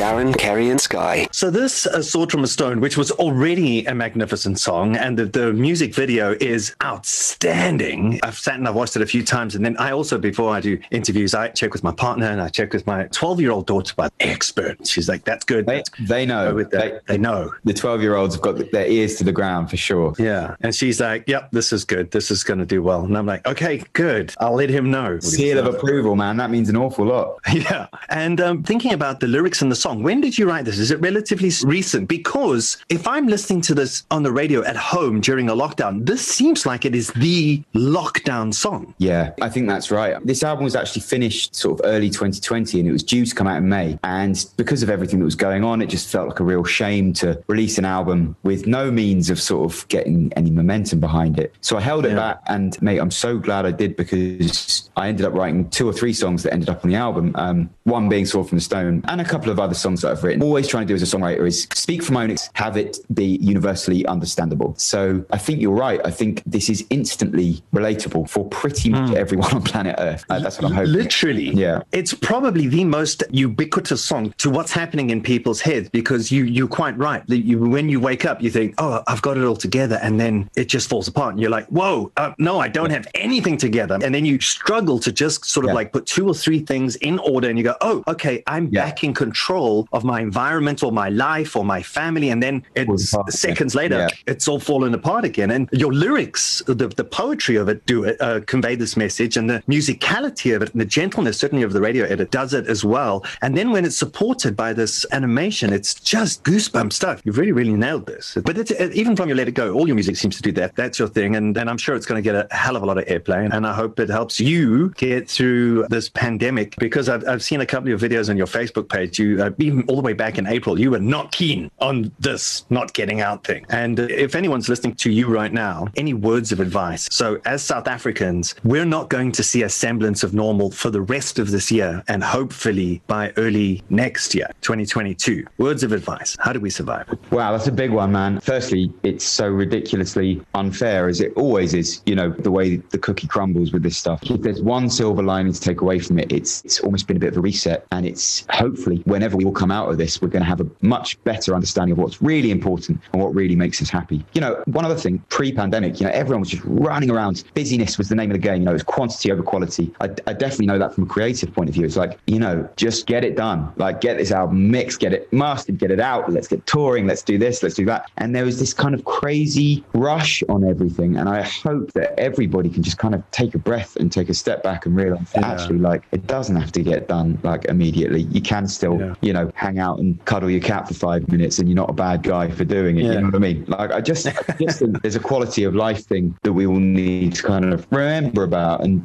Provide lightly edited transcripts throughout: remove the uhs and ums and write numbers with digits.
Darren, Kerry and Sky. So this Sword from a Stone, which was already a magnificent song, and the music video is outstanding. I've sat and I've watched it a few times, and then I also, before I do interviews, I check with my partner and I check with my 12-year-old daughter, but expert. She's like, that's good. They know. They know. The 12-year-olds have got their ears to the ground for sure. Yeah. And she's like, yep, this is good. This is going to do well. And I'm like, okay, good. I'll let him know. Seal of approval, man. That means an awful lot. Yeah. And thinking about the lyrics in the song, when did you write this? Is it relatively recent? Because if I'm listening to this on the radio at home during a lockdown, this seems like it is the lockdown song. Yeah, I think that's right. This album was actually finished sort of early 2020 and it was due to come out in May. And because of everything that was going on, it just felt like a real shame to release an album with no means of sort of getting any momentum behind it. So I held it back, and mate, I'm so glad I did, because I ended up writing 2 or 3 songs that ended up on the album. One being Sword from the Stone, and a couple of other songs that I've written. Always trying to do as a songwriter is speak from my own, have it be universally understandable. So I think you're right. I think this is instantly relatable for pretty much everyone on planet Earth. That's what I'm hoping. Literally. Yeah. It's probably the most ubiquitous song to what's happening in people's heads, because you're quite right. When you wake up, you think, oh, I've got it all together. And then it just falls apart. And you're like, whoa, no, I don't have anything together. And then you struggle to just sort of like put 2 or 3 things in order. And you go, oh, okay, I'm back in control of my environment or my life or my family. And then it's seconds later, it's all fallen apart again. And your lyrics, the poetry of it convey this message, and the musicality of it and the gentleness, certainly of the radio edit, does it as well. And then when it's supported by this animation, it's just goosebump stuff. You've really, really nailed this. But it's, even from your Let It Go, all your music seems to do that. That's your thing. And I'm sure it's going to get a hell of a lot of airplay. And I hope it helps you get through this pandemic, because I've seen a couple of videos on your Facebook page. You, even all the way back in April, you were not keen on this not getting out thing. And if anyone's listening to you right now, any words of advice? So as South Africans, we're not going to see a semblance of normal for the rest of this year, and hopefully by early next year, 2022. Words of advice. How do we survive? Wow, that's a big one, man. Firstly, it's so ridiculously unfair, as it always is, you know, the way the cookie crumbles with this stuff. If there's one silver lining to take away from it, it's almost been a bit of a reset. And it's hopefully, whenever we all come out of this, we're going to have a much better understanding of what's really important and what really makes us happy. You know, one other thing, pre-pandemic, you know, everyone was just running around. Busyness was the name of the game. You know, it was quantity over quality. I definitely know that from a creative point of view. It's like, you know, just get it done. Like, get this album mixed, get it mastered, get it out. Let's get touring. Let's do this. Let's do that. And there was this kind of crazy rush on everything. And I hope that everybody can just kind of take a breath and take a step back and realize that actually, like, it doesn't have to get done like immediately. You can still, you know, hang out and cuddle your cat for 5 minutes, and you're not a bad guy for doing it. You know what I mean? Like, I just think there's a quality of life thing that we all need to kind of remember about. And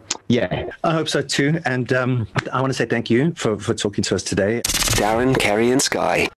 I hope so too. And I want to say thank you for talking to us today. Darren, Kerry and Sky.